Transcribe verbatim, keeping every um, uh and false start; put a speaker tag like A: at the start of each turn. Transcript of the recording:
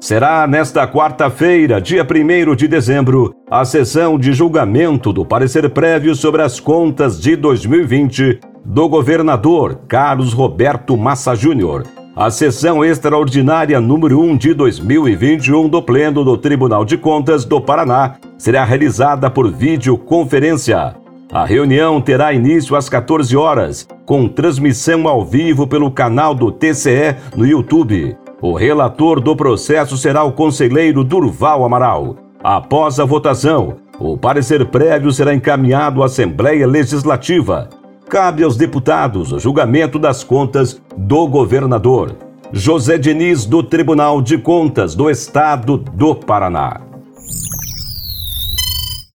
A: Será nesta quarta-feira, dia primeiro de dezembro, a sessão de julgamento do parecer prévio sobre as contas de dois mil e vinte do governador Carlos Roberto Massa Júnior. A sessão extraordinária número um de dois mil e vinte e um do Pleno do Tribunal de Contas do Paraná será realizada por videoconferência. A reunião terá início às quatorze horas, com transmissão ao vivo pelo canal do T C E no YouTube. O relator do processo será o conselheiro Durval Amaral. Após a votação, o parecer prévio será encaminhado à Assembleia Legislativa. Cabe aos deputados o julgamento das contas do governador José Diniz, do Tribunal de Contas do Estado do Paraná.